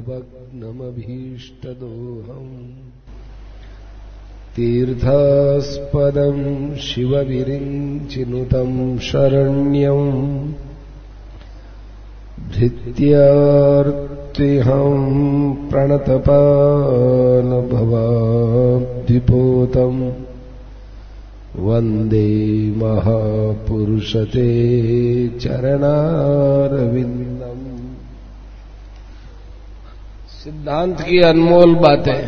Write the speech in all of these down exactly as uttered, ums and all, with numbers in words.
भवग्नमभीष्टदोहम् तीर्थास्पदं शिवविरिञ्चिनुतं शरण्यं धृत्यार्तिहं प्रणतपालभवाब्धिपोतं वन्दे महापुरुषते चरणारविन्दम्। सिद्धांत की अनमोल बातें।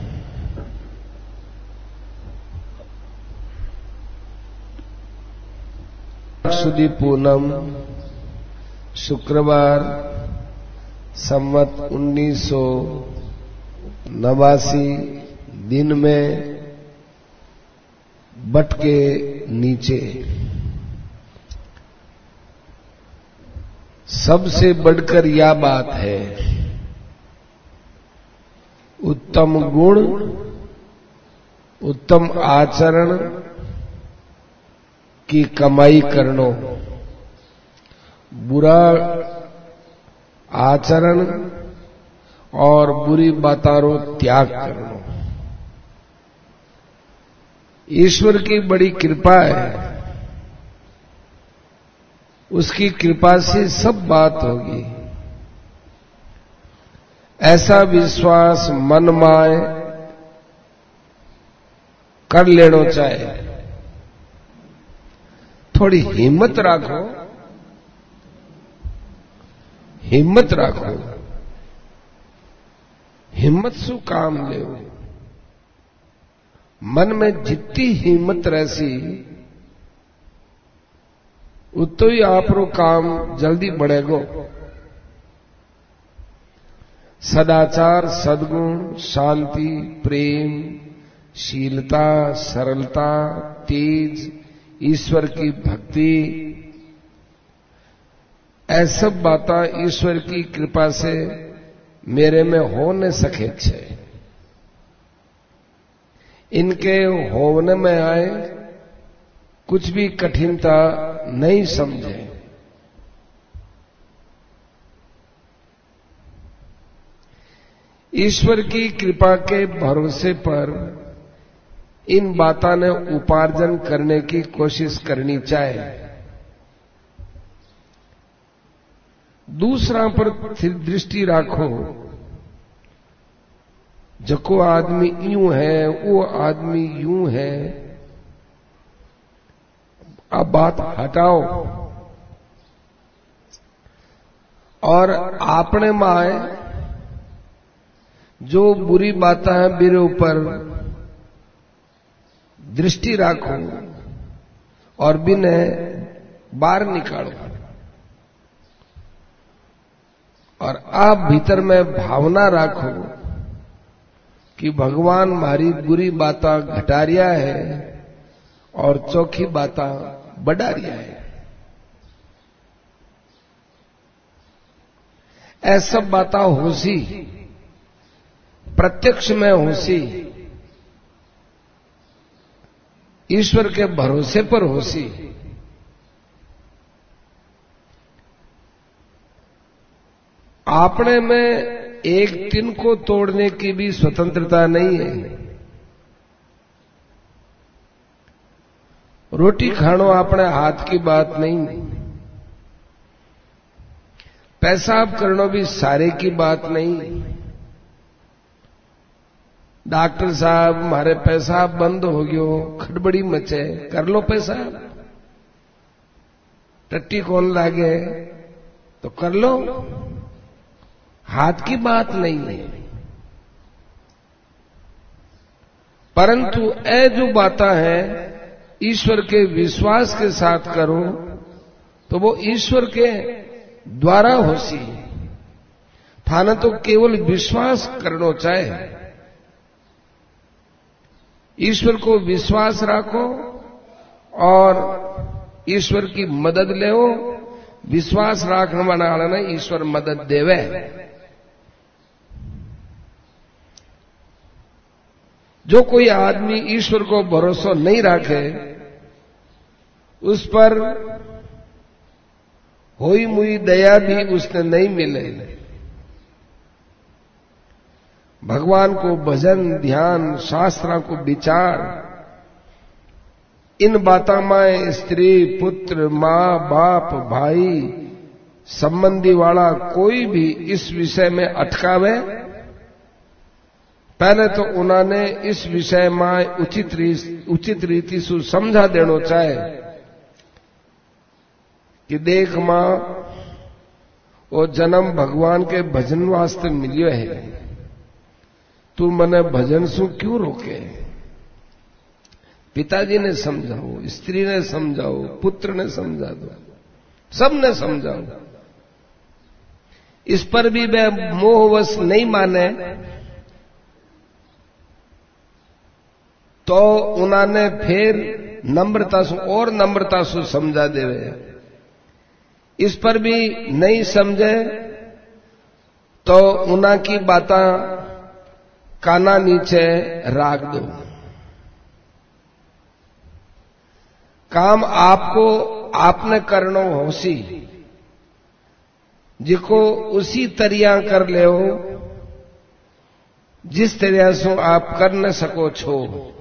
सुदी पूनम शुक्रवार संवत उन्नीस सौ नवासी दिन में बट के नीचे सबसे बढ़कर यह बात है, उत्तम गुण, उत्तम आचरण की कमाई करनो, बुरा आचरण और बुरी बातारो त्याग करनो। ईश्वर की बड़ी कृपा है, उसकी कृपा से सब बात होगी, ऐसा विश्वास मन माए कर लेना चाहिए। थोड़ी हिम्मत रखो, हिम्मत रखो, हिम्मत सु काम ले। मन में जितनी हिम्मत रहसी उतो ही आपरो काम जल्दी बढ़ेगो। सदाचार, सद्गुण, शांति, प्रेम, शीलता, सरलता, तेज, ईश्वर की भक्ति, ऐसा बातें ईश्वर की कृपा से मेरे में हो न सके छे। इनके होने में आए कुछ भी कठिनता नहीं समझे। ईश्वर की कृपा के भरोसे पर इन बातों ने उपार्जन करने की कोशिश करनी चाहिए। दूसरा पर दृष्टि रखो। जको आदमी यूं है, वो आदमी यूं है, अब बात हटाओ और आपने माए जो बुरी बातें हैं मेरे ऊपर दृष्टि रखो और बिने बाहर निकालो। और आप भीतर में भावना रखो कि भगवान मारी बुरी बातें घटा रिया है और चौखी बातें बढ़ा रिया है। ऐसा बातें होसी, प्रत्यक्ष में होसी, ईश्वर के भरोसे पर होसी। आपने में एक दिन को तोड़ने की भी स्वतंत्रता नहीं है। रोटी खानो अपने हाथ की बात नहीं, पेशाब करनो भी सारे की बात नहीं। डॉक्टर साहब मारे पेशाब बंद हो गयो, खड़बड़ी मचे, कर लो पेशाब। टट्टी कौन लागे तो कर लो, हाथ की बात नहीं है। परंतु ए जो बातें हैं ईश्वर के विश्वास के साथ करो तो वो ईश्वर के द्वारा होसी। थाना तो केवल विश्वास करना चाहिए। ईश्वर को विश्वास रखो और ईश्वर की मदद ले। विश्वास रखने वाला ने ईश्वर मदद देवे। जो कोई आदमी ईश्वर को भरोसा नहीं रखे उस पर होई मुई दया भी उसने नहीं मिले। भगवान को भजन ध्यान शास्त्रा को विचार, इन बातों में स्त्री पुत्र मां बाप भाई संबंधी वाला कोई भी इस विषय में अटकावे, पहले तो उन्होंने इस विषय में उचित उचित रीति से समझा देना चाहे कि देख मां, वो जन्म भगवान के भजन वास्ते मिलियो है, तू मने भजन सु क्यों रोके। पिताजी ने समझाओ, स्त्री ने समझाओ, पुत्र ने समझा दो, सबने समझाओ। इस पर भी वे मोहवश नहीं माने तो उन्होंने फिर नम्रता से और नम्रता से समझा देवे। इस पर भी नहीं समझे तो उन्हीं की बातें काना नीचे राख दो। काम आपको आपने करनो होसी, जिको उसी तरिया कर ले हो जिस तरह से आप कर न सको छो।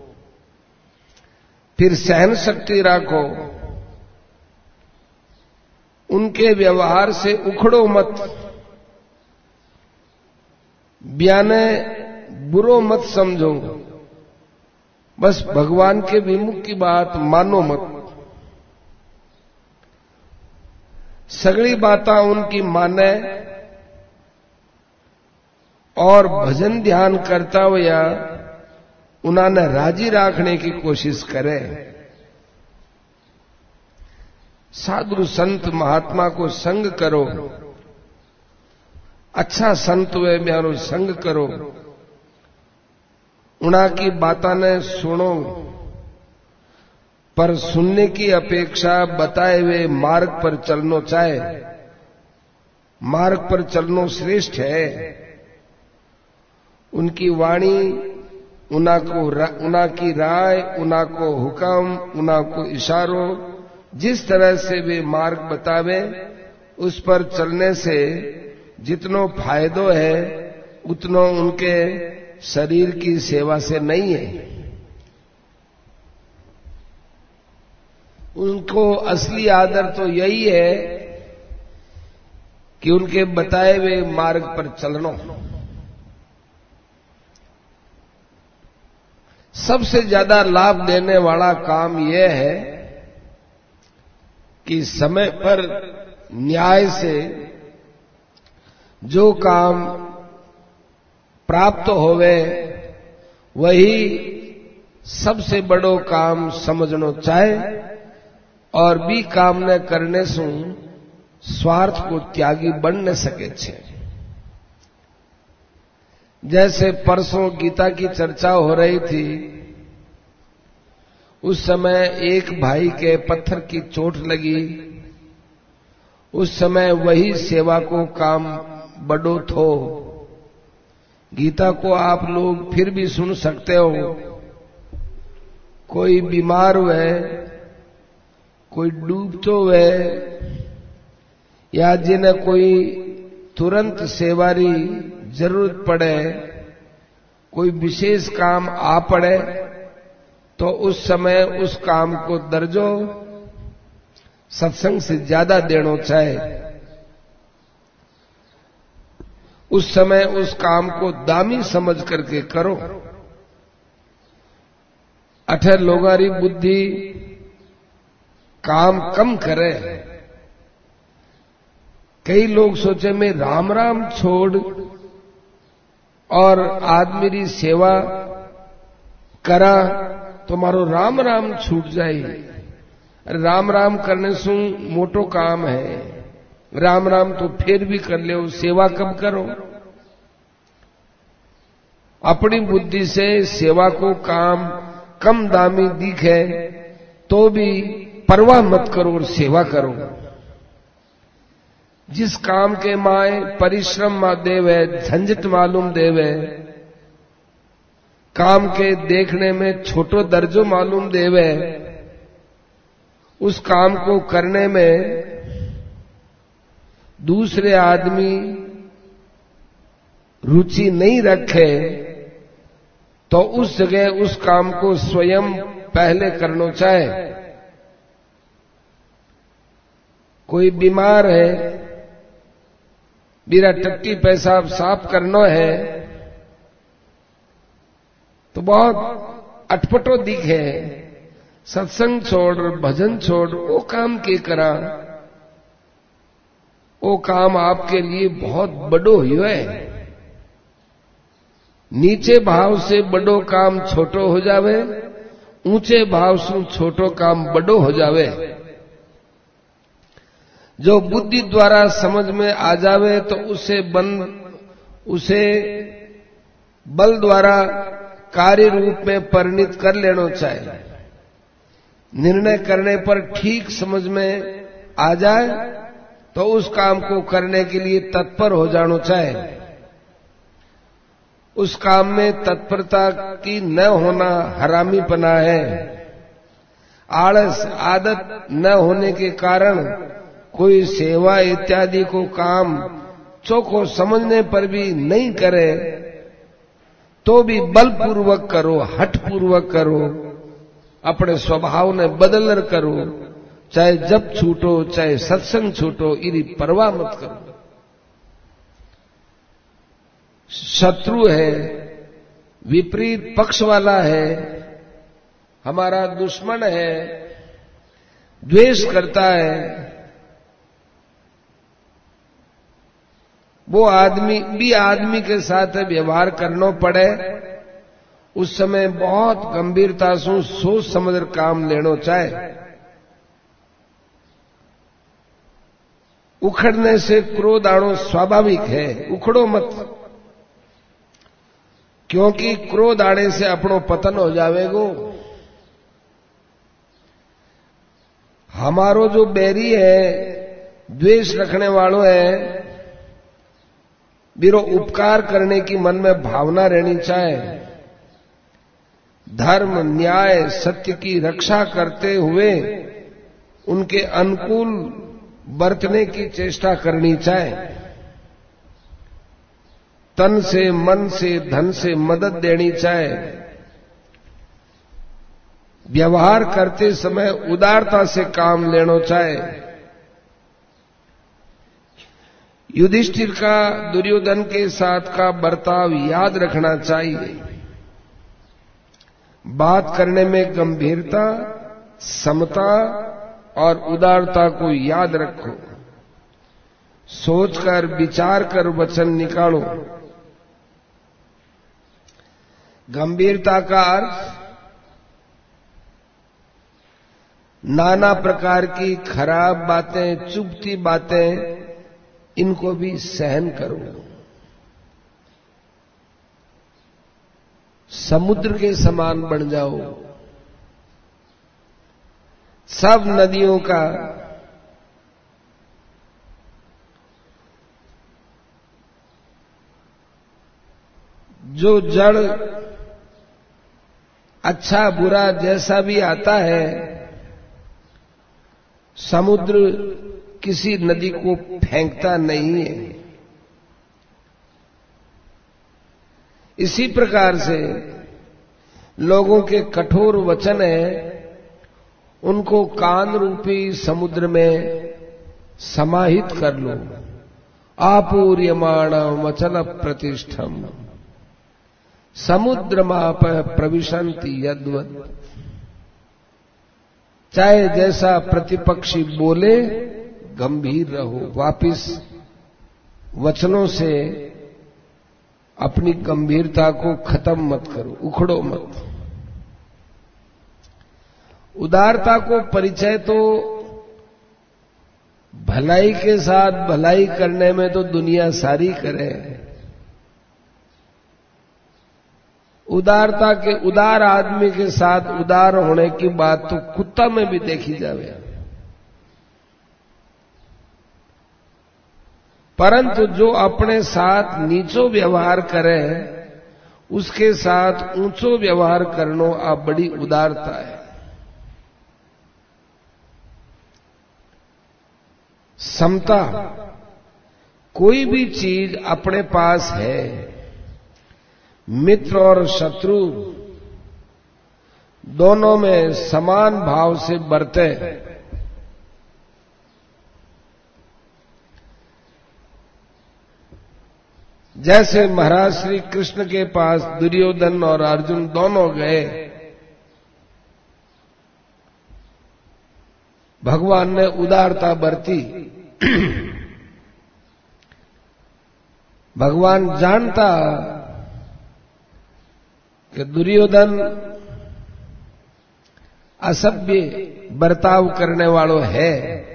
फिर सहन शक्ति राखो, उनके व्यवहार से उखड़ो मत, बयाने बुरो मत समझो, बस भगवान के विमुख की बात मानो मत। सगली बातें उनकी माने और भजन ध्यान करता हुआ उन्होंने राजी रखने की कोशिश करे। साधु संत महात्मा को संग करो, अच्छा संत वे म्यारो संग करो, उना की बातों ने सुनो, पर सुनने की अपेक्षा बताए हुए मार्ग पर चलनो चाहे। मार्ग पर चलनो श्रेष्ठ है। उनकी वाणी, उना को उना की राय, उना को हुक्म, उना को इशारों, जिस तरह से वे मार्ग बतावे उस पर चलने से जितनो फायदो है उतनो उनके शरीर की सेवा से नहीं है। उनको असली आदर तो यही है कि उनके बताए हुए मार्ग पर चलना। सबसे ज्यादा लाभ देने वाला काम यह है कि समय पर न्याय से जो काम प्राप्त होवे वही सबसे बड़ो काम समझनो चाहे और भी काम न करने से स्वार्थ को त्यागी बन न सके छे। जैसे परसों गीता की चर्चा हो रही थी, उस समय एक भाई के पत्थर की चोट लगी, उस समय वही सेवा को काम बड़ो थो। गीता को आप लोग फिर भी सुन सकते हो। कोई बीमार हुए, कोई डूबतो हुए, या जिन्हें कोई तुरंत सेवारी जरूरत पड़े, कोई विशेष काम आ पड़े, तो उस समय उस काम को दर्जो सत्संग से ज्यादा देना चाहे। उस समय उस काम को दामी समझ करके करो। अठे लोगारी बुद्धि काम कम करे। कई लोग सोचे मैं राम राम छोड़ और आदमी री सेवा करा तो मारो राम राम छूट जाए। राम राम करने से मोटो काम है, राम राम तो फिर भी कर ले, सेवा कब करो। अपनी बुद्धि से सेवा को काम कम दामी दिखे तो भी परवाह मत करो और सेवा करो। जिस काम के माए परिश्रम मा देवे, झंझट मालूम देवे, काम के देखने में छोटो दर्जो मालूम देवे, उस काम को करने में दूसरे आदमी रुचि नहीं रखे तो उस जगह उस काम को स्वयं पहले करना चाहे। कोई बीमार है, मेरा टट्टी पेशाब साफ करना है, तो बहुत अटपटो दिखे, सत्संग छोड़ भजन छोड़ वो काम के करा, वो काम आपके लिए बहुत बड़ो हुआ है। नीचे भाव से बड़ो काम छोटो हो जावे, ऊंचे भाव से छोटो काम बड़ो हो जावे। जो बुद्धि द्वारा समझ में आ जावे तो उसे बंद उसे बल द्वारा कार्य रूप में परिणित कर लेना चाहिए। निर्णय करने पर ठीक समझ में आ जाए तो उस काम को करने के लिए तत्पर हो जाना चाहिए। उस काम में तत्परता की न होना हरामीपना है। आलस आदत न होने के कारण कोई सेवा इत्यादि को काम चोखो समझने पर भी नहीं करे तो भी बलपूर्वक करो, हठपूर्वक करो, अपने स्वभाव ने बदल करो, चाहे जब छूटो चाहे सत्संग छूटो, इरी परवाह मत करो। शत्रु है, विपरीत पक्ष वाला है, हमारा दुश्मन है, द्वेष करता है, वो आदमी भी आदमी के साथ व्यवहार करना पड़े, उस समय बहुत गंभीरता से सोच समझ काम लेना चाहे। उखड़ने से क्रोध आना स्वाभाविक है, उखड़ो मत, क्योंकि क्रोध आने से अपनो पतन हो जावेगो। हमारो जो बैरी है, द्वेष रखने वालों है, बिरो उपकार करने की मन में भावना रहनी चाहिए। धर्म न्याय सत्य की रक्षा करते हुए उनके अनुकूल बरतने की चेष्टा करनी चाहिए। तन से मन से धन से मदद देनी चाहिए। व्यवहार करते समय उदारता से काम लेना चाहिए। युधिष्ठिर का दुर्योधन के साथ का बर्ताव याद रखना चाहिए। बात करने में गंभीरता, समता और उदारता को याद रखो। सोचकर विचार कर वचन निकालो। गंभीरता का अर्थ नाना प्रकार की खराब बातें, चुभती बातें, इनको भी सहन करो। समुद्र के समान बन जाओ। सब नदियों का जो जड़ अच्छा बुरा जैसा भी आता है, समुद्र किसी नदी को फेंकता नहीं है। इसी प्रकार से लोगों के कठोर वचन है, उनको कान रूपी समुद्र में समाहित कर लो। आपूर्यमाणम अचल प्रतिष्ठम समुद्रमाप प्रविशन्ति यद्वत्। चाहे जैसा प्रतिपक्षी बोले, गंभीर रहो। वापिस वचनों से अपनी गंभीरता को खत्म मत करो, उखड़ो मत। उदारता को परिचय तो भलाई के साथ भलाई करने में तो दुनिया सारी करे। उदारता के उदार आदमी के साथ उदार होने की बात तो कुत्ता में भी देखी जावे। परंतु जो अपने साथ नीचो व्यवहार करे, उसके साथ ऊंचो व्यवहार करनो आ बड़ी उदारता है। समता, कोई भी चीज अपने पास है, मित्र और शत्रु दोनों में समान भाव से बरते। जैसे महाराज श्री कृष्ण के पास दुर्योधन और अर्जुन दोनों गए, भगवान ने उदारता बरती। भगवान जानता कि दुर्योधन असभ्य बर्ताव करने वालों है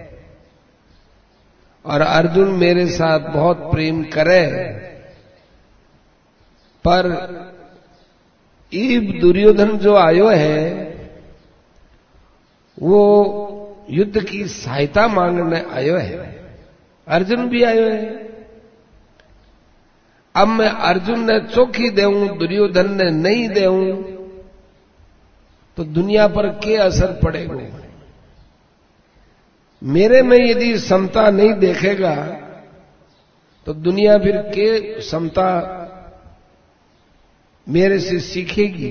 और अर्जुन मेरे साथ बहुत प्रेम करे, पर ईब दुर्योधन जो आयो है वो युद्ध की सहायता मांगने आयो है, अर्जुन भी आयो है। अब मैं अर्जुन ने चौकी देऊं, दुर्योधन ने नहीं देऊं, तो दुनिया पर क्या असर पड़ेगा? मेरे में यदि समता नहीं देखेगा तो दुनिया फिर के समता मेरे से सीखेगी।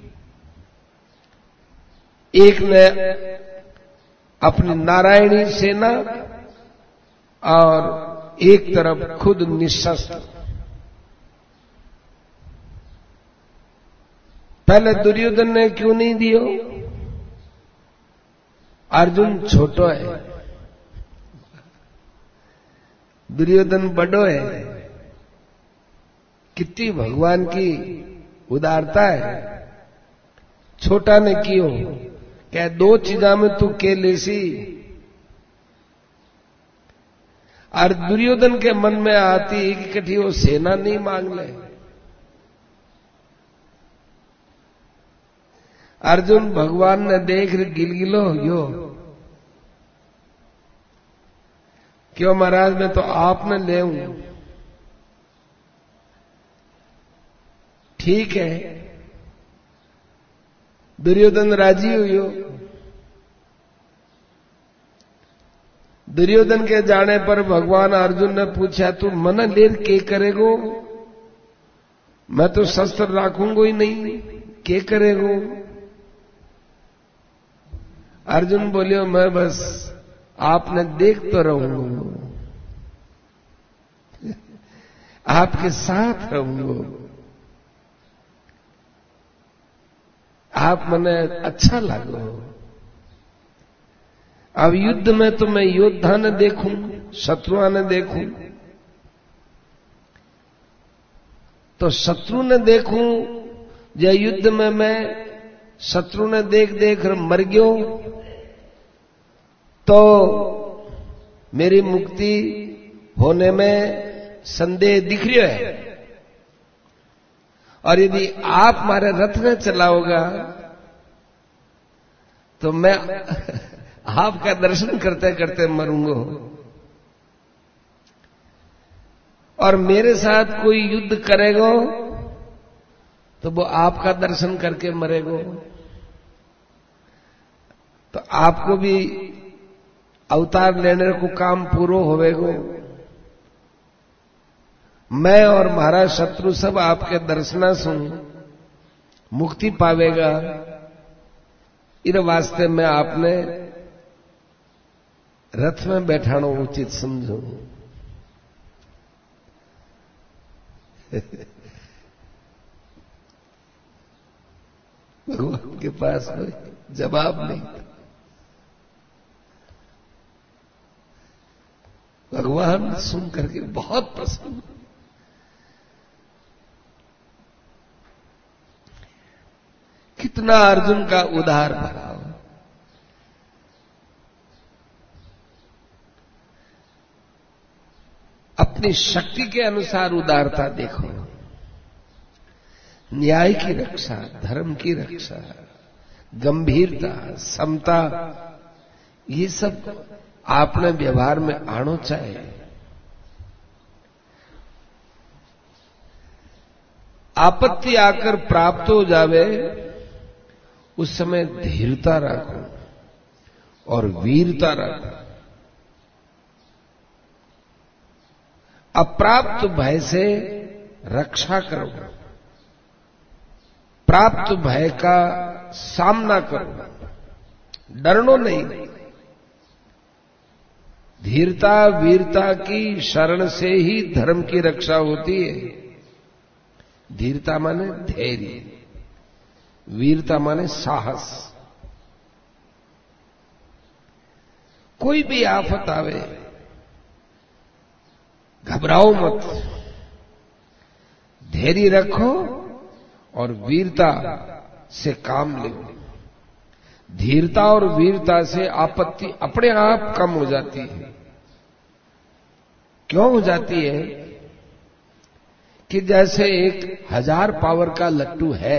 एक ने अपनी नारायणी सेना और एक तरफ खुद निशस्त्र। पहले दुर्योधन ने क्यों नहीं दियो? अर्जुन छोटो है, दुर्योधन बड़ो है। कितनी भगवान की उदारता है। छोटा ने क्यों क्या दो चीजा में तू के लेसी? और दुर्योधन के मन में आती कि कठी वो सेना नहीं मांग ले। अर्जुन भगवान ने देख गिलगिलो यो, क्यों महाराज मैं तो आपने ले हूं। ठीक है, दुर्योधन राजी हुई। दुर्योधन के जाने पर भगवान अर्जुन ने पूछा तू मन लेर के करेगो? मैं तो शस्त्र राखूंगा ही नहीं, के करेगो? अर्जुन बोलियो मैं बस आपने देख तो रहूंगा, आपके साथ रहूंगा, आप मने अच्छा लागो। अब युद्ध में तो मैं योद्धा ने देखूं, शत्रुआ ने देखूं, तो शत्रु ने देखूं या युद्ध में मैं शत्रु ने देख देख मर गयो तो मेरी मुक्ति होने में संदेह दिख रहा है। और यदि आप मारे रथ में चलाओगा तो मैं आपका दर्शन करते करते मरूंगा, और मेरे साथ कोई युद्ध करेगा तो वो आपका दर्शन करके मरेगा। तो आपको भी अवतार लेने को काम पूरा होवेगो। मैं और महाराज शत्रु सब आपके दर्शना से मुक्ति पावेगा। इन वास्ते में आपने रथ में बैठाना उचित समझो। भगवान के पास कोई जवाब नहीं। भगवान सुन करके बहुत पसंद। कितना अर्जुन का उदार भाव। अपनी शक्ति के अनुसार उदारता देखो। न्याय की रक्षा, धर्म की रक्षा, गंभीरता, समता, ये सब आपने व्यवहार में आना चाहिए। आपत्ति आकर प्राप्त हो जावे उस समय धीरता रखो और वीरता रखो। अप्राप्त भय से रक्षा करो। प्राप्त भय का सामना करो, डरनो नहीं। धीरता वीरता की शरण से ही धर्म की रक्षा होती है। धीरता माने धैर्य, वीरता माने साहस। कोई भी आफत आवे, घबराओ मत, धैर्य रखो और वीरता से काम लो। धीरता और वीरता से आपत्ति अपने आप कम हो जाती है। क्यों हो जाती है? कि जैसे एक हजार पावर का लट्टू है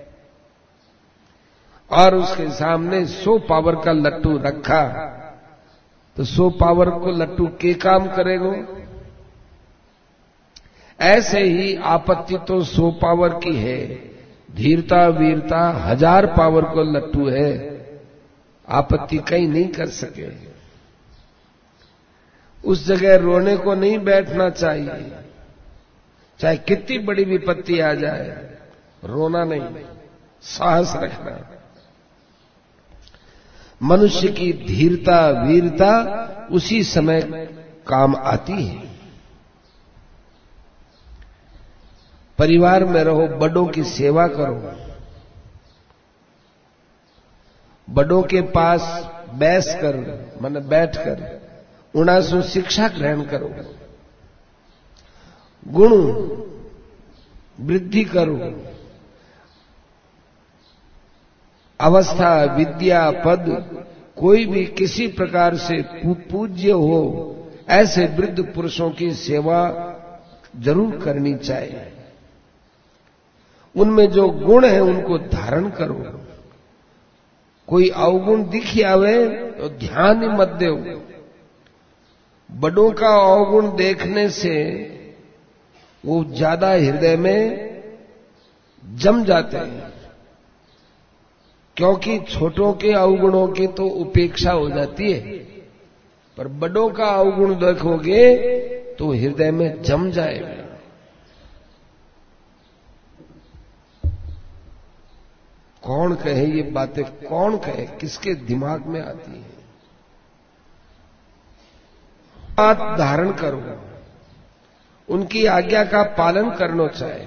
और उसके सामने सौ पावर का लट्टू रखा, तो सौ पावर को लट्टू के काम करेगो? ऐसे ही आपत्ति तो सौ पावर की है, धीरता वीरता हजार पावर को लट्टू है, आपत्ति कहीं नहीं कर सके। उस जगह रोने को नहीं बैठना चाहिए। चाहे कितनी बड़ी विपत्ति आ जाए, रोना नहीं, साहस रखना। मनुष्य की धीरता वीरता उसी समय काम आती है। परिवार में रहो, बड़ों की सेवा करो, बड़ों के पास बैसकर माने बैठकर उनासु शिक्षा ग्रहण करो, गुण वृद्धि करो, अवस्था विद्या पद कोई भी किसी प्रकार से पूज्य हो, ऐसे वृद्ध पुरुषों की सेवा जरूर करनी चाहिए। उनमें जो गुण है उनको धारण करो। कोई अवगुण दिख आवे तो ध्यान ही मत दो। बड़ों का अवगुण देखने से वो ज्यादा हृदय में जम जाते हैं, क्योंकि छोटों के अवगुणों की तो उपेक्षा हो जाती है, पर बड़ों का अवगुण देखोगे तो हृदय में जम जाएगा। कौन कहे ये बातें, कौन कहे, किसके दिमाग में आती है? बात धारण करो, उनकी आज्ञा का पालन करना चाहिए।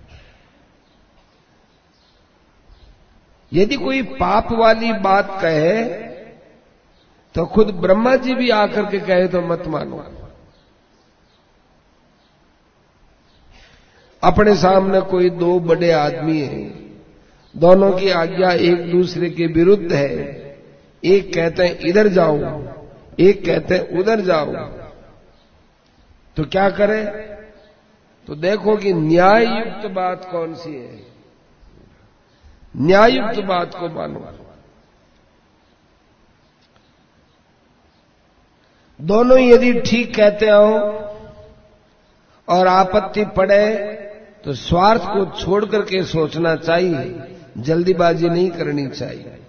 यदि कोई पाप वाली बात कहे तो खुद ब्रह्मा जी भी आकर के कहे तो मत मानो। अपने सामने कोई दो बड़े आदमी हैं, दोनों की आज्ञा एक दूसरे के विरुद्ध है, एक कहते हैं इधर जाओ, एक कहते हैं उधर जाओ, तो क्या करें? तो देखो कि न्याय युक्त बात कौन सी है, न्याय युक्त बात को मानो। दोनों यदि ठीक कहते हो और आपत्ति पड़े तो स्वार्थ को छोड़ करके सोचना चाहिए, जल्दीबाजी नहीं करनी चाहिए।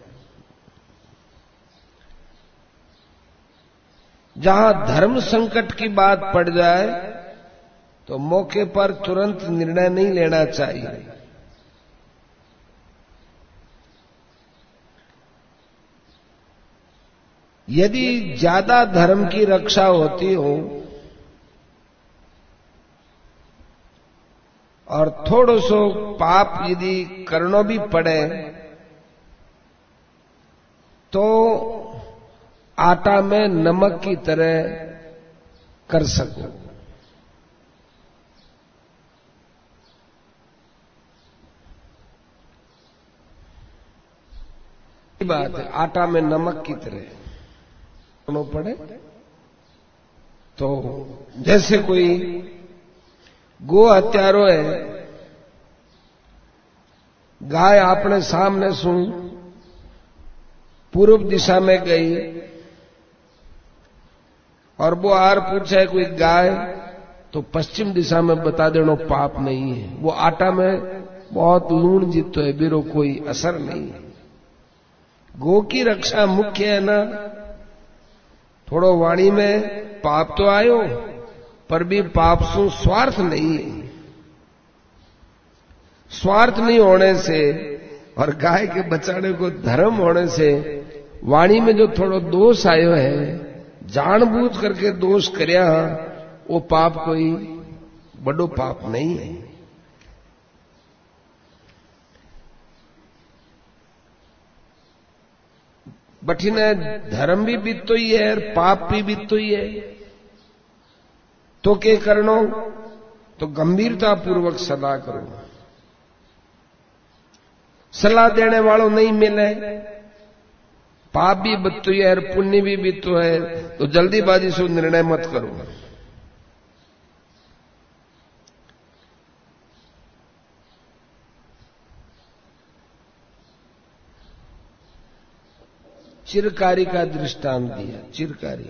जहां धर्म संकट की बात पड़ जाए तो मौके पर तुरंत निर्णय नहीं लेना चाहिए। यदि ज्यादा धर्म की रक्षा होती हो और थोड़ो सो पाप यदि करनो भी पड़े तो आटा में नमक की तरह कर सको। बात है, आटा में नमक की तरह करना पड़े तो जैसे कोई गो हत्यारो है, गाय अपने सामने सु पूर्व दिशा में गई और वो आर पूछे कोई गाय तो पश्चिम दिशा में बता देना पाप नहीं है। वो आटा में बहुत लूण जीतो है, बिरो कोई असर नहीं है। गो की रक्षा मुख्य है ना। थोड़ो वाणी में पाप तो आयो पर भी पाप सु स्वार्थ नहीं है। स्वार्थ नहीं होने से और गाय के बचाने को धर्म होने से वाणी में जो थोड़ो दोष आयो है, जानबूझ करके दोष करया, वो पाप कोई बड़ो पाप नहीं है। बठीने धर्म भी बीतो ही है और पाप भी बीतो ही है। तो के करनो, तो गंभीरता पूर्वक सलाह करो। सलाह देने वालों नहीं मिले, पाप भी बीतो है और पुण्य भी बीतो है, तो जल्दीबाजी से निर्णय मत करो। चिरकारी का दृष्टांत दिया। चिरकारी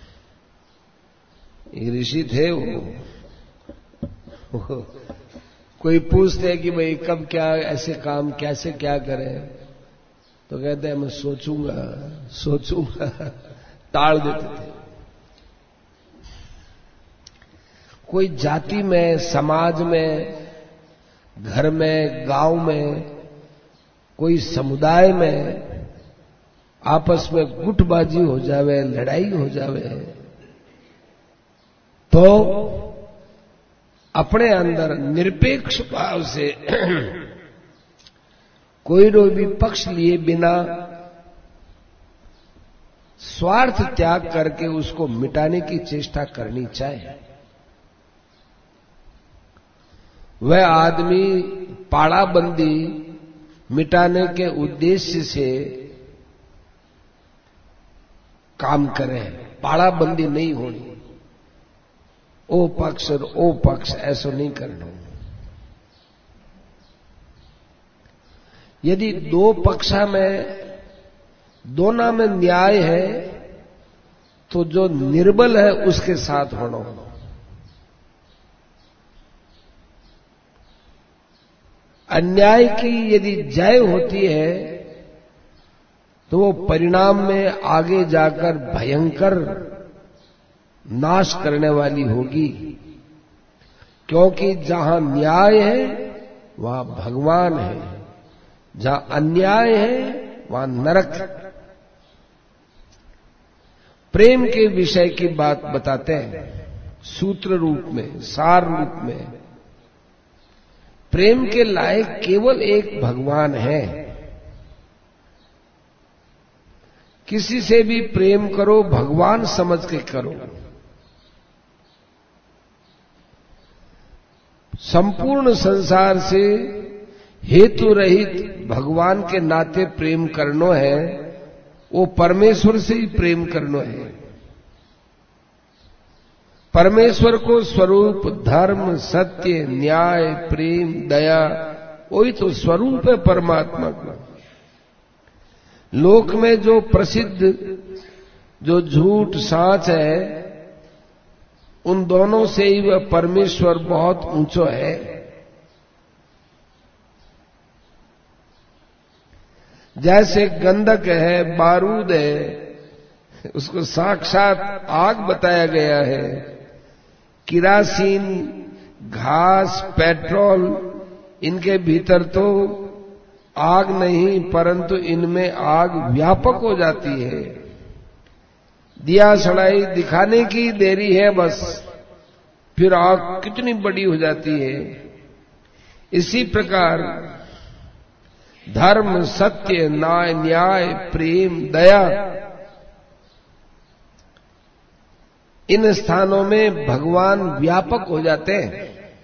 एक ऋषि थे, वो, वो कोई पूछते कि भाई कब क्या ऐसे काम कैसे क्या करें, तो कहते हैं मैं सोचूंगा सोचूंगा टाल देते थे। कोई जाति में, समाज में, घर में, गांव में, कोई समुदाय में आपस में गुटबाजी हो जावे, लड़ाई हो जावे, तो अपने अंदर निरपेक्ष भाव से कोई रो भी पक्ष लिए बिना स्वार्थ त्याग करके उसको मिटाने की चेष्टा करनी चाहिए। वह आदमी पाड़ाबंदी मिटाने के उद्देश्य से काम करे, पाड़ाबंदी नहीं होनी। ओ पक्ष और ओ पक्ष ऐसा नहीं करना। यदि दो पक्षा में, दोनों में न्याय है, तो जो निर्बल है उसके साथ होना। अन्याय की यदि जय होती है तो वो परिणाम में आगे जाकर भयंकर नाश करने वाली होगी, क्योंकि जहां न्याय है वहां भगवान है, जहां अन्याय है वहां नरक है। प्रेम के विषय की बात बताते हैं सूत्र रूप में, सार रूप में। प्रेम के लायक केवल एक भगवान है। किसी से भी प्रेम करो भगवान समझ के करो। संपूर्ण संसार से हेतु रहित भगवान के नाते प्रेम करनो है, वो परमेश्वर से ही प्रेम करनो है। परमेश्वर को स्वरूप धर्म, सत्य, न्याय, प्रेम, दया, वही तो स्वरूप है परमात्मा का। लोक में जो प्रसिद्ध जो झूठ साच है, उन दोनों से ही वह परमेश्वर बहुत ऊंचो है। जैसे गंधक है, बारूद है, उसको साक्षात आग बताया गया है। किरासीन, घास, पेट्रोल, इनके भीतर तो आग नहीं, परंतु इनमें आग व्यापक हो जाती है। दिया सड़ाई दिखाने की देरी है बस, फिर आग कितनी बड़ी हो जाती है। इसी प्रकार धर्म, सत्य, न्याय, न्याय, प्रेम, दया, इन स्थानों में भगवान व्यापक हो जाते हैं,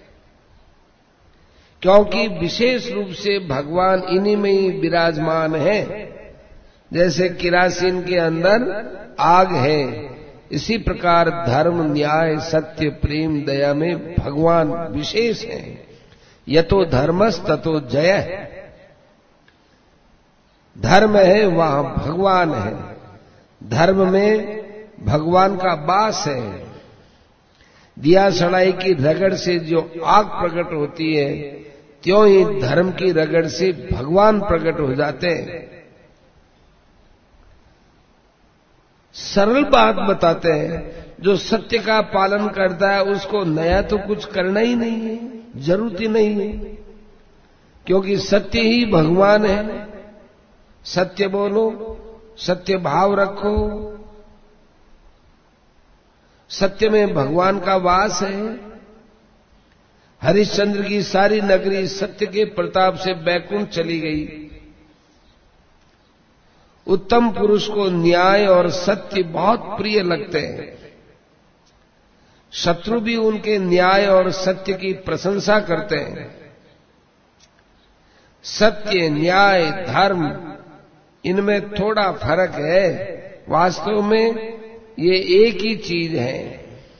क्योंकि विशेष रूप से भगवान इन्हीं में ही विराजमान है। जैसे किरासीन के अंदर आग है, इसी प्रकार धर्म, न्याय, सत्य, प्रेम, दया में भगवान विशेष है। यतो धर्मस् ततो जय। धर्म है वहां भगवान है, धर्म में भगवान का वास है। दिया सड़ाई की रगड़ से जो आग प्रकट होती है, त्यों ही धर्म की रगड़ से भगवान प्रकट हो जाते हैं। सरल बात बताते हैं, जो सत्य का पालन करता है उसको नया तो कुछ करना ही नहीं है, जरूरत ही नहीं है। क्योंकि सत्य ही भगवान है। सत्य बोलो, सत्य भाव रखो, सत्य में भगवान का वास है। हरिश्चंद्र की सारी नगरी सत्य के प्रताप से बैकुंठ चली गई। उत्तम पुरुष को न्याय और सत्य बहुत प्रिय लगते हैं। शत्रु भी उनके न्याय और सत्य की प्रशंसा करते हैं। सत्य, न्याय, धर्म, इनमें थोड़ा फर्क है। वास्तव में ये एक ही चीज है।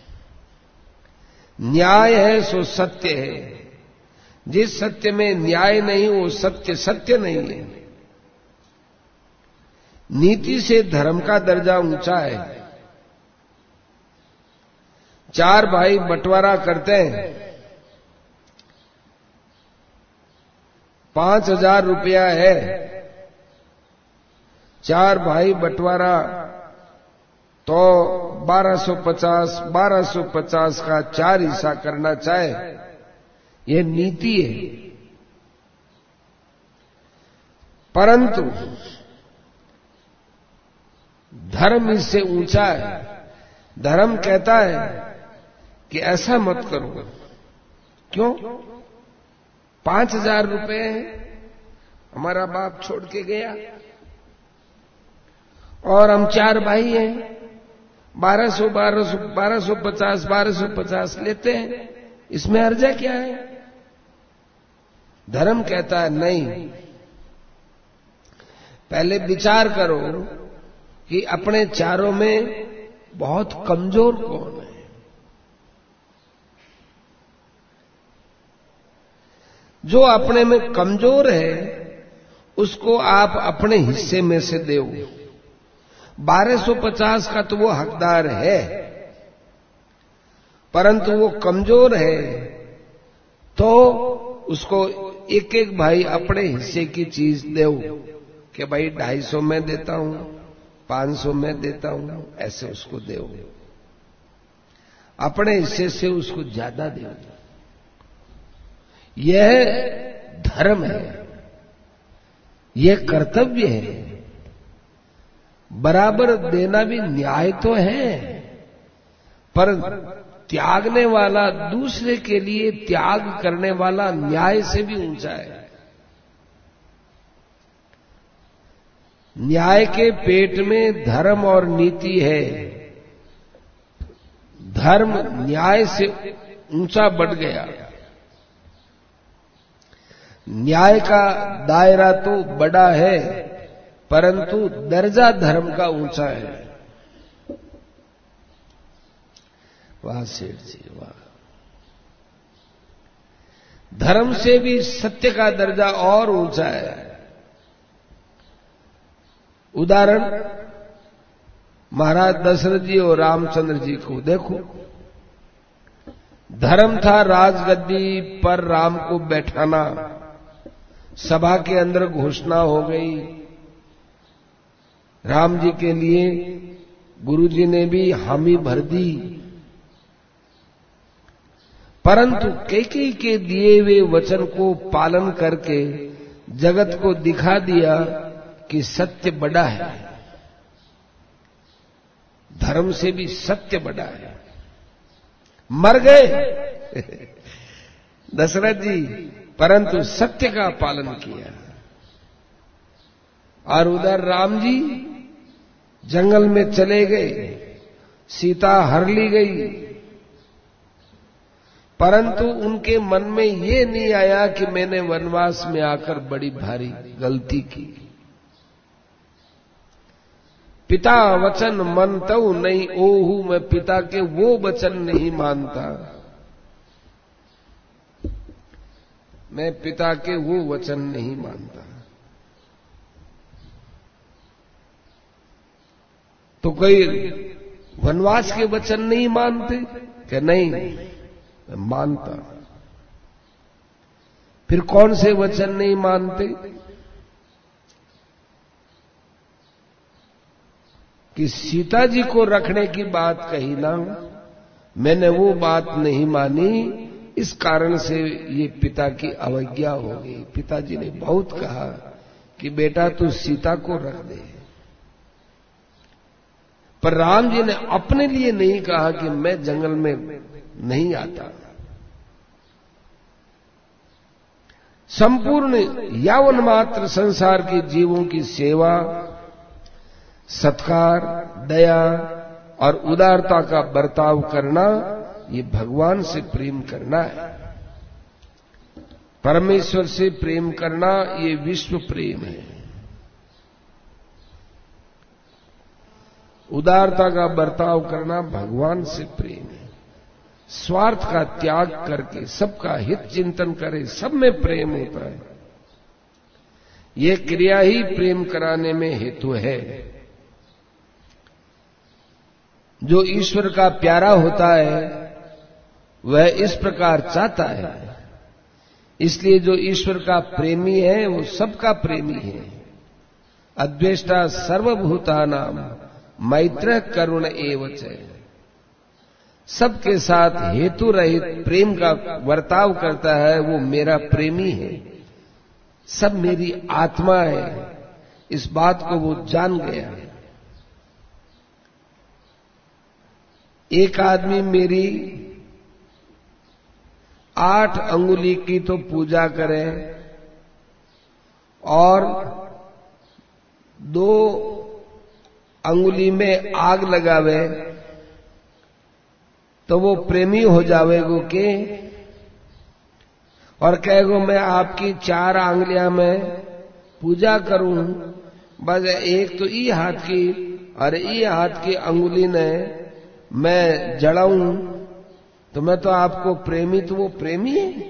न्याय है सो सत्य है। जिस सत्य में न्याय नहीं वो सत्य सत्य नहीं है। नीति से धर्म का दर्जा ऊंचा है। चार भाई बंटवारा करते हैं। पांच हजार रुपया है। चार भाई बंटवारा तो बारह सौ पचास, बारह सौ पचास का चार हिस्सा करना चाहे, यह नीति है। परंतु धर्म इससे ऊंचा है। धर्म कहता है कि ऐसा मत करो। क्यों? पांच हजार रुपए हमारा बाप छोड़ के गया और हम चार भाई हैं। बारह सौ, बारह सौ, बारह सौ पचास, बारह सौ पचास लेते हैं। इसमें अर्जा क्या है? धर्म कहता है नहीं, पहले विचार करो कि अपने चारों में बहुत कमजोर कौन है। जो अपने में कमजोर है उसको आप अपने हिस्से में से दो। बारह सौ पचास का तो वो हकदार है, परंतु वो कमजोर है तो उसको एक एक भाई अपने हिस्से की चीज दो कि भाई ढाई सौ में देता हूं, पांच सौ में देता हूं, ऐसे उसको दो। अपने हिस्से से उसको ज्यादा दो। यह धर्म है, यह कर्तव्य है। बराबर देना भी न्याय तो है, पर त्यागने वाला, दूसरे के लिए त्याग करने वाला न्याय से भी ऊंचा है। न्याय के पेट में धर्म और नीति है। धर्म न्याय से ऊंचा बढ़ गया। न्याय का दायरा तो बड़ा है, परंतु दर्जा धर्म का ऊंचा है। वाह सेठ जी वाह। धर्म से भी सत्य का दर्जा और ऊंचा है। उदाहरण, महाराज दशरथ जी और रामचंद्र जी को देखो। धर्म था राजगद्दी पर राम को बैठाना। सभा के अंदर घोषणा हो गई। राम जी के लिए गुरु जी ने भी हामी भर दी। परंतु कैकेयी के दिए हुए वचन को पालन करके जगत को दिखा दिया कि सत्य बड़ा है। धर्म से भी सत्य बड़ा है। मर गए दशरथ जी, परंतु सत्य का पालन किया। और उधर राम जी जंगल में चले गए, सीता हर ली गई, परंतु उनके मन में ये नहीं आया कि मैंने वनवास में आकर बड़ी भारी गलती की। पिता वचन मनतऊ नहीं ओहू, मैं पिता के वो वचन नहीं मानता, मैं पिता के वो वचन नहीं मानता। तो कोई वनवास के वचन नहीं मानते कि नहीं, मैं मानता। फिर कौन से वचन नहीं मानते? कि सीता जी को रखने की बात कही ना, मैंने वो बात नहीं मानी इस कारण से ये पिता की अवज्ञा हो गई। पिताजी ने बहुत कहा कि बेटा तू सीता को रख दे, पर राम जी ने अपने लिए नहीं कहा कि मैं जंगल में नहीं आता। संपूर्ण यावन मात्र संसार के जीवों की सेवा, सत्कार, दया और उदारता का बर्ताव करना, ये भगवान से प्रेम करना है। परमेश्वर से प्रेम करना ये विश्व प्रेम है। उदारता का बर्ताव करना भगवान से प्रेम है। स्वार्थ का त्याग करके सबका हित चिंतन करे, सब में प्रेम होता है। ये क्रिया ही प्रेम कराने में हेतु है। जो ईश्वर का प्यारा होता है वह इस प्रकार चाहता है। इसलिए जो ईश्वर का प्रेमी है वो सबका प्रेमी है। अद्वेष्टा सर्वभूतानां मैत्र करुण एवच। सबके साथ हेतु रहित प्रेम का वर्ताव करता है, वो मेरा प्रेमी है। सब मेरी आत्मा है, इस बात को वो जान गया है। एक आदमी मेरी आठ अंगुली की तो पूजा करे और दो अंगुली में आग लगावे तो वो प्रेमी हो जावेगो के, और कहेगो मैं आपकी चार आंगलियां में पूजा करूं, बस एक तो ई हाथ की और ई हाथ की अंगुली ने मैं जड़ाऊं तो मैं तो आपको प्रेमी, तो वो प्रेमी है।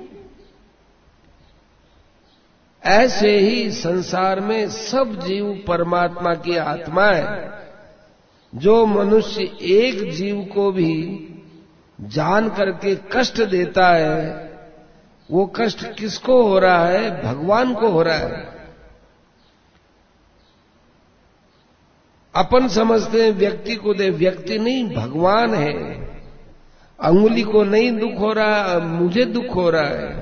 ऐसे ही संसार में सब जीव परमात्मा की आत्मा है। जो मनुष्य एक जीव को भी जान करके कष्ट देता है, वो कष्ट किसको हो रहा है? भगवान को हो रहा है। अपन समझते हैं व्यक्ति को दे, व्यक्ति नहीं, भगवान है। अंगुली को नहीं दुख हो रहा, मुझे दुख हो रहा है।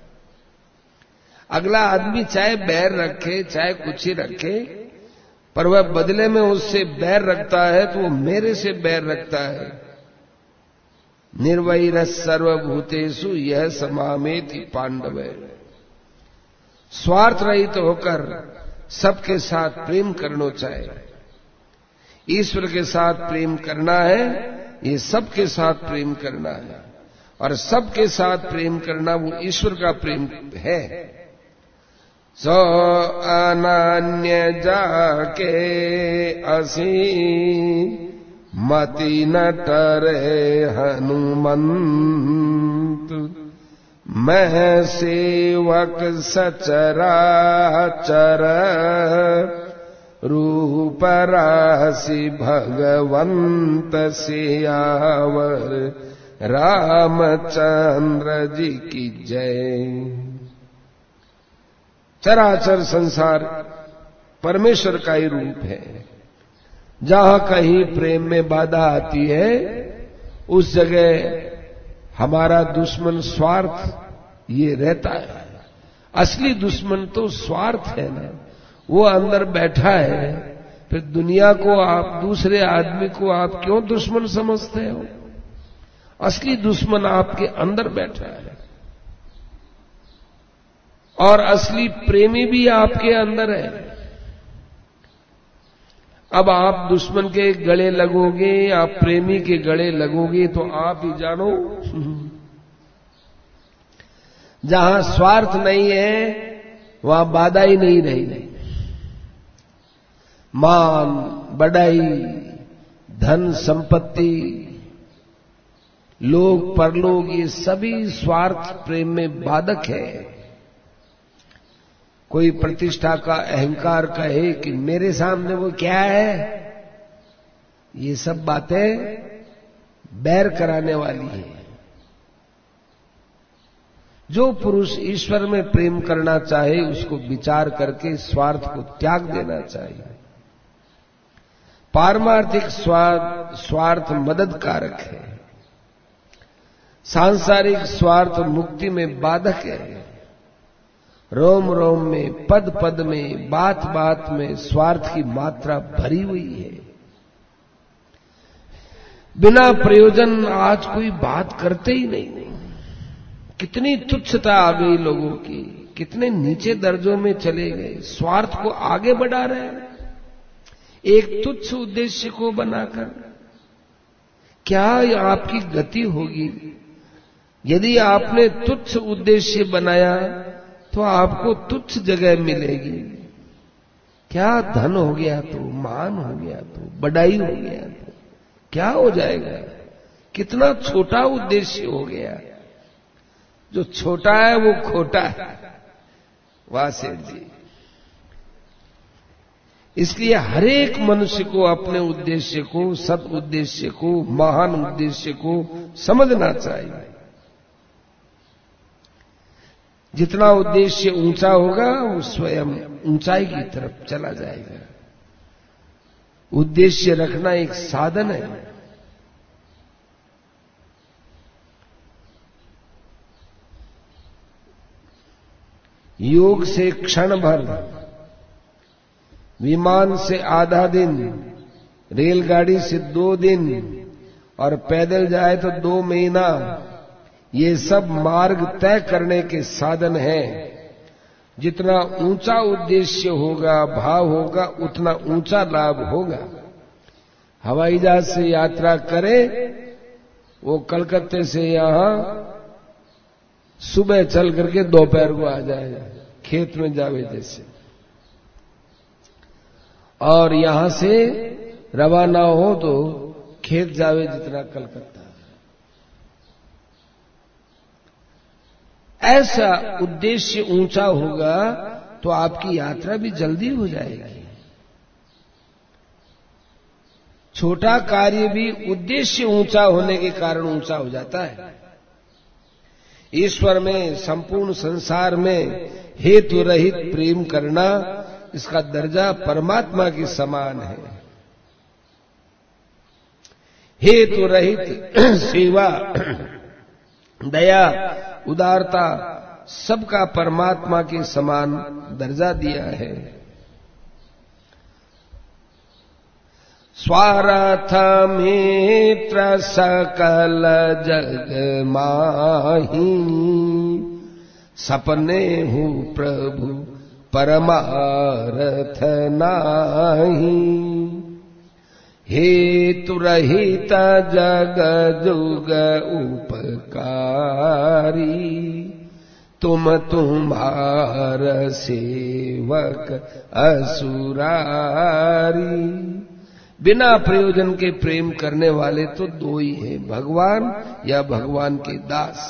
अगला आदमी चाहे बैर रखे चाहे कुछ ही रखे, पर वह बदले में उससे बैर रखता है तो वो मेरे से बैर रखता है। निर्वैर सर्वभूतेषु यह समामेति पांडव। स्वार्थ रहित तो होकर सबके साथ प्रेम करना चाहिए। ईश्वर के साथ प्रेम करना है, ये सबके साथ प्रेम करना है, और सबके साथ प्रेम करना वो ईश्वर का प्रेम है। सो अनन्य जाके असी मति न टरे हनुमंत। मैं सेवक सचराचर रूप राशि भगवंत सियावर रामचंद्र जी की जय। चराचर संसार परमेश्वर का ही रूप है। जहां कहीं प्रेम में बाधा आती है उस जगह हमारा दुश्मन स्वार्थ ये रहता है। असली दुश्मन तो स्वार्थ है ना, वो अंदर बैठा है। फिर दुनिया को आप, दूसरे आदमी को आप क्यों दुश्मन समझते हो? असली दुश्मन आपके अंदर बैठा है, और असली प्रेमी भी आपके अंदर है। अब आप दुश्मन के गले लगोगे, आप प्रेमी के गले लगोगे तो आप ही जानो। जहां स्वार्थ नहीं है वहां बाधा ही नहीं रही। मान, बढ़ाई, धन संपत्ति, लोग परलोक, ये सभी स्वार्थ प्रेम में बाधक है। कोई प्रतिष्ठा का अहंकार कहे कि मेरे सामने वो क्या है, ये सब बातें बैर कराने वाली हैं। जो पुरुष ईश्वर में प्रेम करना चाहे उसको विचार करके स्वार्थ को त्याग देना चाहिए। पारमार्थिक स्वार्थ स्वार्थ मददकारक है। सांसारिक स्वार्थ मुक्ति में बाधक है। रोम रोम में, पद पद में, बात बात में स्वार्थ की मात्रा भरी हुई है। बिना प्रयोजन आज कोई बात करते ही नहीं। कितनी तुच्छता आ गई लोगों की, कितने नीचे दर्जों में चले गए, स्वार्थ को आगे बढ़ा रहे हैं एक तुच्छ उद्देश्य को बनाकर। क्या आपकी गति होगी? यदि आपने तुच्छ उद्देश्य बनाया तो आपको तुच्छ जगह मिलेगी। क्या धन हो गया तो, मान हो गया तो, बड़ाई हो गया तो क्या हो जाएगा? कितना छोटा उद्देश्य हो गया। जो छोटा है वो खोटा है। वाह सेठ जी। इसलिए हर एक मनुष्य को अपने उद्देश्य को, सत उद्देश्य को, महान उद्देश्य को समझना चाहिए। जितना उद्देश्य ऊंचा होगा वो स्वयं ऊंचाई की तरफ चला जाएगा। उद्देश्य रखना एक साधन है। योग से क्षण भर, विमान से आधा दिन, रेलगाड़ी से दो दिन और पैदल जाए तो दो महीना, ये सब मार्ग तय करने के साधन हैं। जितना ऊंचा उद्देश्य होगा, भाव होगा, उतना ऊंचा लाभ होगा। हवाई जहाज से यात्रा करे, वो कलकत्ते से यहां सुबह चल करके दोपहर को आ जाएगा, खेत में जावे जैसे। और यहां से रवाना हो तो खेत जावे जितना कलकत्ता। ऐसा उद्देश्य ऊंचा होगा तो आपकी यात्रा भी जल्दी हो जाएगी। छोटा कार्य भी उद्देश्य ऊंचा होने के कारण ऊंचा हो जाता है। ईश्वर में, संपूर्ण संसार में हेतु रहित प्रेम करना, इसका दर्जा परमात्मा के समान है। हेतु रहित सेवा, दया, उदारता सबका परमात्मा के समान दर्जा दिया है। स्वार्थ मित्र सकल जग माही, सपने हूँ प्रभु परमार्थ नाही। हेतु रहित जग जुग उपकारी, तुम तुम्हार सेवक असुरारी। बिना प्रयोजन के प्रेम करने वाले तो दो ही हैं, भगवान या भगवान के दास।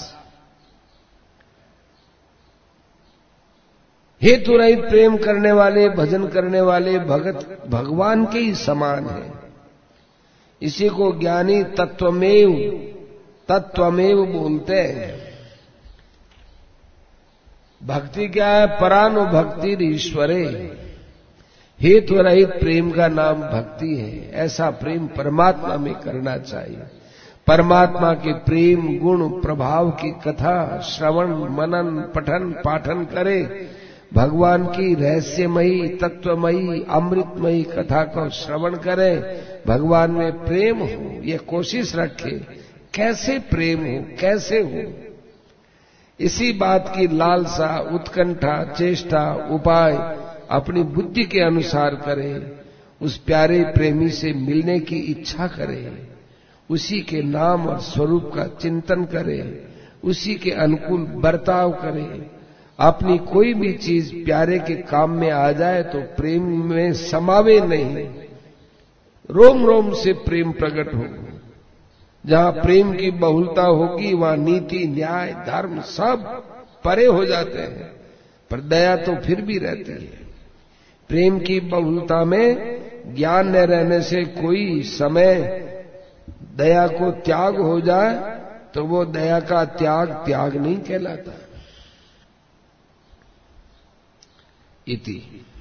हेतु रहित प्रेम करने वाले, भजन करने वाले भगत भगवान के ही समान हैं। इसी को ज्ञानी तत्वमेव तत्वमेव बोलते हैं। भक्ति क्या है? परानुभक्ति ईश्वरे। हेतु रहित प्रेम का नाम भक्ति है। ऐसा प्रेम परमात्मा में करना चाहिए। परमात्मा के प्रेम गुण प्रभाव की कथा श्रवण मनन पठन पाठन करे। भगवान की रहस्यमयी तत्वमयी अमृतमयी कथा को श्रवण करे। भगवान में प्रेम हो, ये कोशिश रखे। कैसे प्रेम हो, कैसे हो, इसी बात की लालसा, उत्कंठा, चेष्टा, उपाय अपनी बुद्धि के अनुसार करे। उस प्यारे प्रेमी से मिलने की इच्छा करे, उसी के नाम और स्वरूप का चिंतन करे, उसी के अनुकूल बर्ताव करे। अपनी कोई भी चीज प्यारे के काम में आ जाए तो प्रेम में समावे नहीं, रोम रोम से प्रेम प्रकट हो। जहां प्रेम की बहुलता होगी वहां नीति न्याय धर्म सब परे हो जाते हैं, पर दया तो फिर भी रहती है। प्रेम की बहुलता में ज्ञान न रहने से कोई समय दया को त्याग हो जाए तो वो दया का त्याग त्याग नहीं कहलाता। इति